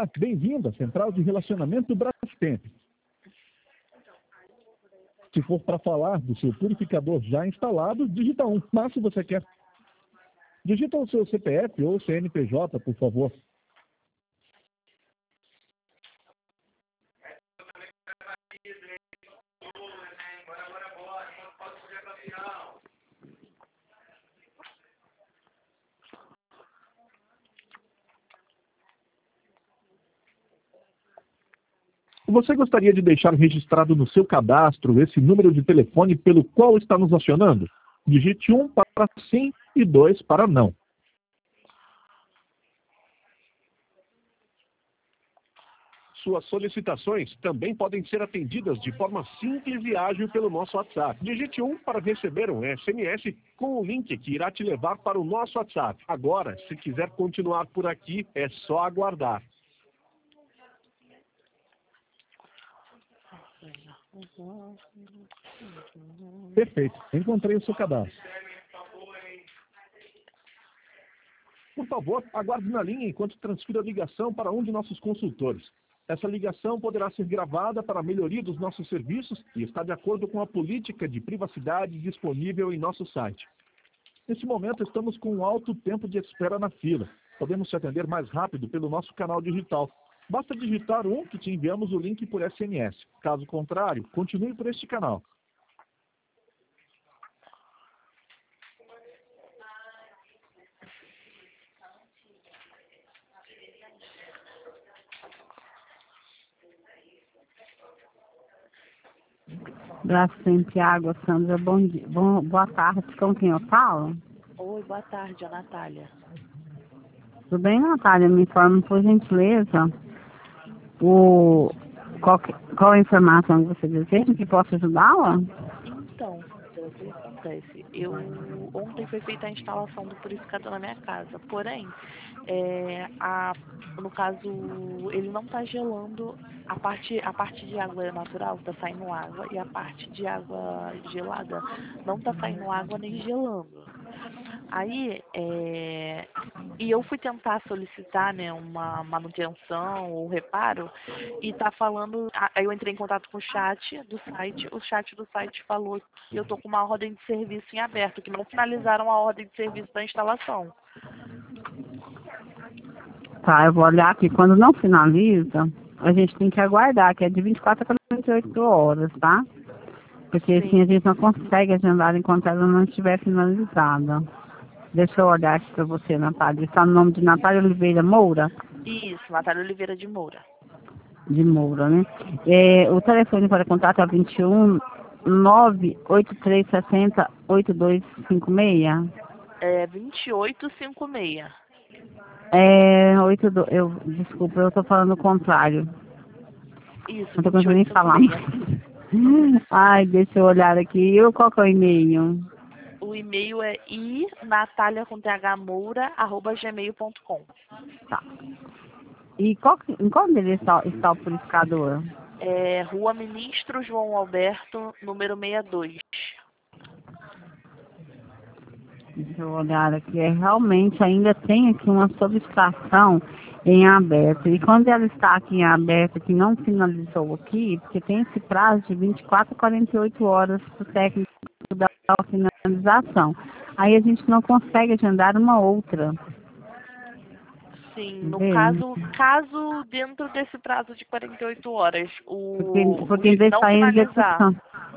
Olá, bem-vindo à Central de Relacionamento Brastemp. Se for para falar do seu purificador já instalado, digita 1. Mas se você quer, digita o seu CPF ou CNPJ, por favor. Você gostaria de deixar registrado no seu cadastro esse número de telefone pelo qual está nos acionando? Digite 1 para sim e 2 para não. Suas solicitações também podem ser atendidas de forma simples e ágil pelo nosso WhatsApp. Digite 1 para receber um SMS com o link que irá te levar para o nosso WhatsApp. Agora, se quiser continuar por aqui, é só aguardar. Perfeito, encontrei o seu cadastro. Por favor, aguarde na linha enquanto transfiro a ligação para um de nossos consultores. Essa ligação poderá ser gravada para a melhoria dos nossos serviços e está de acordo com a política de privacidade disponível em nosso site. Neste momento, estamos com um alto tempo de espera na fila. Podemos te atender mais rápido pelo nosso canal digital. Basta digitar 1 que te enviamos o link por SMS. Caso contrário, continue por este canal. Brastemp Água, Sandra, bom dia. Boa tarde, com quem eu falo? Oi, boa tarde, a Natália. Tudo bem, Natália? Me informe, por gentileza, qual a informação que você deseja que possa ajudá-la? Então, o que acontece? Ontem foi feita a instalação do purificador na minha casa, porém, no caso, ele não está gelando, a parte de água natural está saindo água e a parte de água gelada não está saindo água nem gelando. Aí, e eu fui tentar solicitar, né, uma manutenção ou reparo e tá falando, aí eu entrei em contato com o chat do site falou que eu tô com uma ordem de serviço em aberto, que não finalizaram a ordem de serviço da instalação. Tá, eu vou olhar aqui. Quando não finaliza, a gente tem que aguardar, que é de 24 a 48 horas, tá? Porque assim a gente não consegue agendar enquanto ela não estiver finalizada. Deixa eu olhar aqui para você, Natália. Está no nome de Natália Oliveira Moura? Isso, Natália Oliveira de Moura. De Moura, né? O telefone para contato é 21 98360 8256? 2856. Desculpa, eu estou falando o contrário. Isso, não estou conseguindo nem falar. Ai, deixa eu olhar aqui. Qual que é o e-mail? O e-mail é inatalia.moura@gmail.com. Tá. E em qual endereço está o purificador? Rua Ministro João Alberto, número 62. Deixa eu olhar aqui. Realmente ainda tem aqui uma solicitação em aberto. E quando ela está aqui em aberto, que não finalizou aqui, porque tem esse prazo de 24 a 48 horas para o técnico da finalização. Aí a gente não consegue agendar uma outra. Sim, no caso dentro desse prazo de 48 horas, porque não finalizar.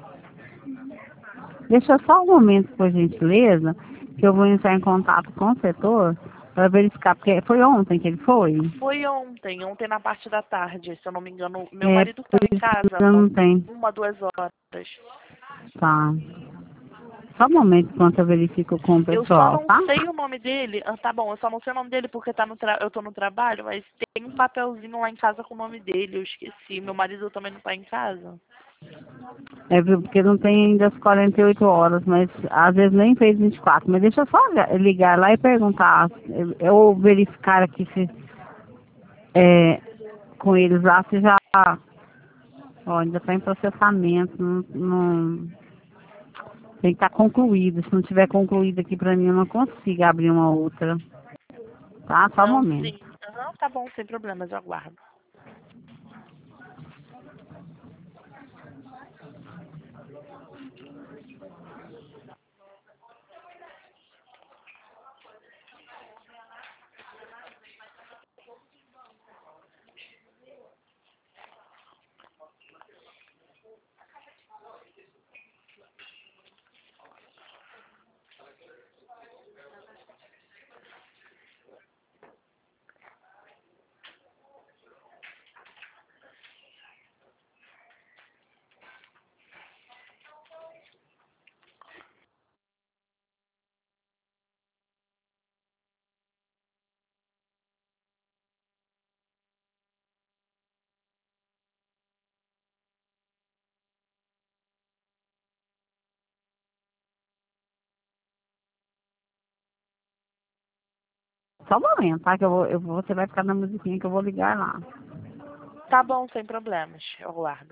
Deixa só um momento, por gentileza, que eu vou entrar em contato com o setor para verificar, porque foi ontem que ele foi? Foi ontem na parte da tarde, se eu não me engano. Meu marido estava em casa, não tem. 1-2 horas. Tá. Só um momento enquanto eu verifico com o pessoal, eu só não sei o nome dele. Tá bom, eu só não sei o nome dele porque eu tô no trabalho, mas tem um papelzinho lá em casa com o nome dele, eu esqueci. Meu marido também não tá em casa. Porque não tem ainda as 48 horas, mas às vezes nem fez 24. Mas deixa eu só ligar lá e perguntar, ou verificar aqui se com eles lá, se já ainda está em processamento, não tem que estar concluído. Se não tiver concluído aqui para mim, eu não consigo abrir uma outra. Tá? Só um momento. Sim. Não, tá bom, sem problemas, eu aguardo. Só um momento, tá? Que você vai ficar na musiquinha que eu vou ligar lá. Tá bom, sem problemas, eu aguardo.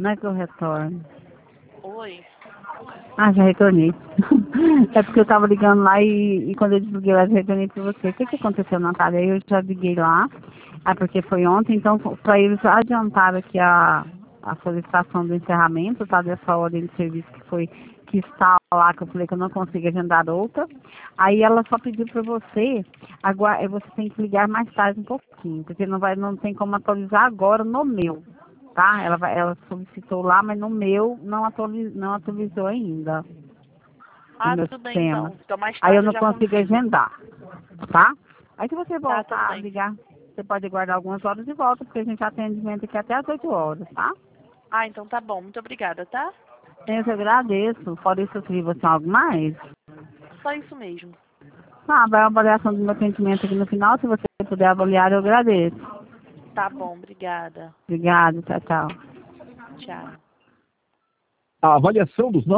Não é que eu retorno. Oi. Ah, já retornei. É porque eu tava ligando lá e quando eu desliguei lá, eu retornei pra você. O que aconteceu, Natália? Aí eu já liguei lá, porque foi ontem, então para eles adiantar aqui a solicitação do encerramento, tá? Dessa ordem de serviço que está lá, que eu falei que eu não consigo agendar outra. Aí ela só pediu para você, agora você tem que ligar mais tarde um pouquinho, porque não tem como atualizar agora no meu. Tá? Ela solicitou lá, mas no meu não atualizou ainda. Ah, No meu tudo bem sistema. então. Então mais Aí eu tarde não já consigo consigo. agendar, tá? Aí se você Tá, tudo voltar a bem. ligar, você pode guardar algumas horas de volta, porque a gente tem atendimento aqui até às 8 horas, tá? Ah, então tá bom. Muito obrigada, tá? Eu te agradeço. Fora isso, eu queria você algo mais. Só isso mesmo. Tá, vai a avaliação do meu atendimento aqui no final. Se você puder avaliar, eu agradeço. Tá bom, obrigada. Obrigada, tchau, tchau. Tchau. A avaliação dos